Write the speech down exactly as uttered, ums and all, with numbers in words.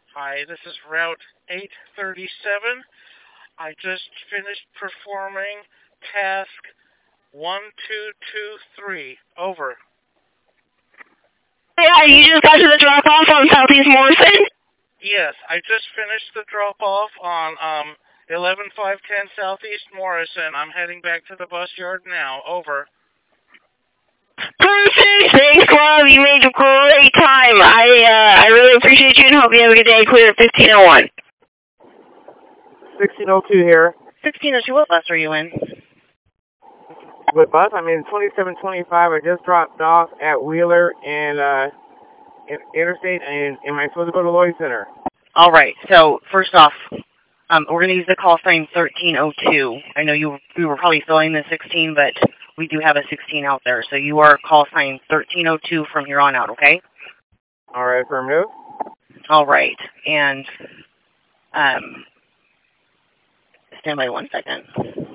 Hi, this is Route eight thirty-seven. I just finished performing task one two two three. Over. Yeah, you just got to the drop-off on Southeast Morrison? Yes, I just finished the drop-off on um eleven five ten Southeast Morrison. I'm heading back to the bus yard now. Over. Perfect! Thanks, love. You made a great time. I uh, I really appreciate you and hope you have a good day. Clear at fifteen oh one. sixteen oh two here. sixteen oh two, what bus are you in? What bus? I'm in twenty-seven twenty-five. I just dropped off at Wheeler and uh, Interstate, and am I supposed to go to Lloyd Center? All right. So, first off, um, we're going to use the call sign thirteen oh two. I know you we were probably filling the sixteen, but we do have a sixteen out there. So you are call sign thirteen oh two from here on out, okay? All right, affirmative. All right. And um, stand by one second.